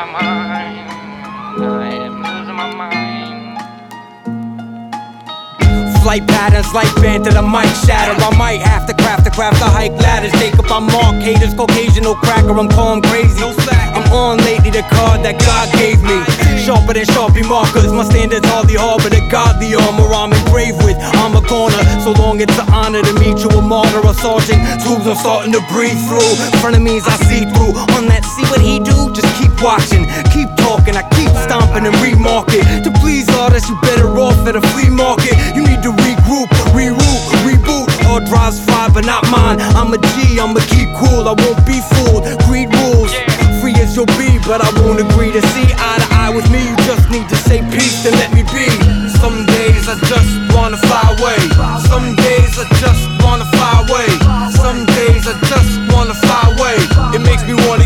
my mind. I am losing my mind. Flight patterns like band that I might shatter. I might have to craft the hike ladders. Jacob, I'm Mark, haters, Caucasian, cracker. I'm calm crazy. I'm on lately, the card that God gave me. Sharper than Sharpie markers. My standards hardly harbor the godly armor I'm engraved with. I'm a corner, so long it's an honor to meet you, a martyr, a sergeant. Tubes I'm starting to breathe through. Frenemies I see through. On that, see what he do? Just keep watching, keep talking. I keep stomping and remarket. To please artists, you better off at a flea market. You need to regroup, reroute, reboot. Hard drives fly, but not mine. I'm a G, I'ma keep cool. I won't be fooled. Greed rules. Free as you'll be, but I won't agree to see eye to eye with me. You just need to say peace and let me be. Some days I just wanna fly away. Some days I just wanna fly away. Some days I just wanna fly away. It makes me wanna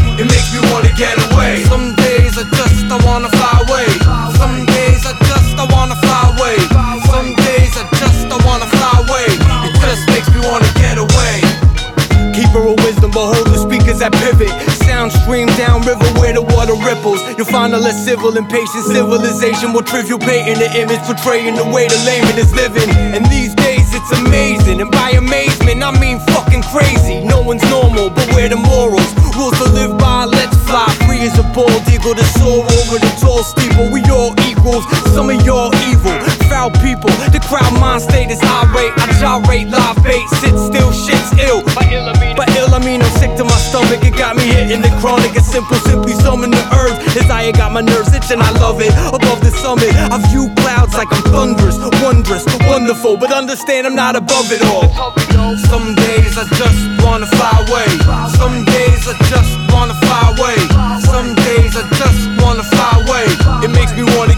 get away. Some days I just wanna fly away. Some days I just wanna fly away. Some days I just wanna fly away. It just makes me wanna get away. Keeper of wisdom, behold the speakers that pivot. Sound stream down river where the water ripples. You'll find a less civil and patient civilization, more trivial painting the image, portraying the way the layman is living. And these days it's amazing, and by amazement I mean fucking crazy. No one's normal, but we're the morals. Rules to live by, let's fly free as a bald eagle to soar over the tall steeple. We all equals, some of y'all evil, foul people. The crowd mind state is irate. I gyrate, live bait, sit still, shit's ill. By ill I mean I'm sick to my stomach. It got me hitting the chronic. It's simple, simply summon the herbs. Desire got my nerves itching, I love it. Above the summit, I view clouds like I'm thunderous, wondrous, wonderful. But understand I'm not above it all. Some days I just wanna fly away. Some days I just wanna fly away. Some days I just wanna fly away. It makes me wanna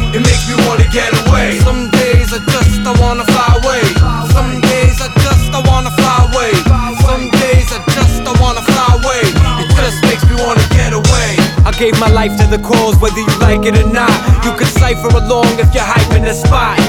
get away. Some days I just wanna fly away. Some days I just wanna fly away. Some days I just wanna fly away. It just makes me wanna get away. I gave my life to the cause, whether you like it or not. You can cipher along if you're hyping the spot.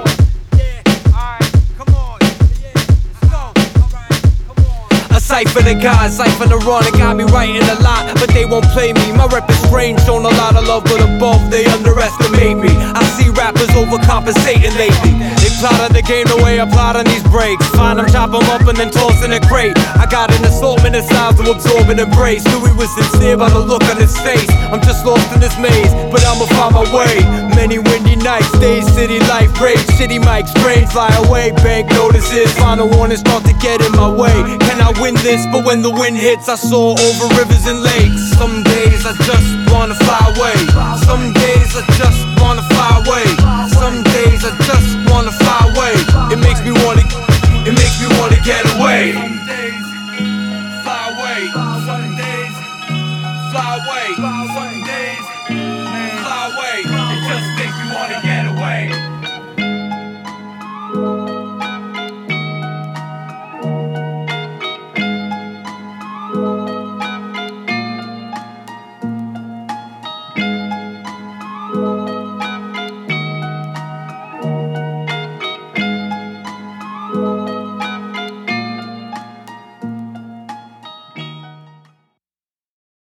Cypher the guys, cypher the run, it got me writing a lot, but they won't play me. My rep is strange, shown a lot of love, but above they underestimate me. I see rappers overcompensating lately. They plot on the game the way I plot on these breaks. Find them, chop them up, and then toss in a crate. I got an assortment of styles to absorb and embrace. Knew he was sincere by the look on his face. I'm just lost in this maze, but I'ma find my way. Many windy nights, days, city life breaks. Shitty mics, brains fly away. Bank notices, final warnings start to get in my way. Can I win this? But when the wind hits, I soar over rivers and lakes. Some days I just wanna fly away. Some days I just wanna fly away. Some days I just wanna fly away. It makes me wanna get away. Some days fly away. Some days fly away. Some days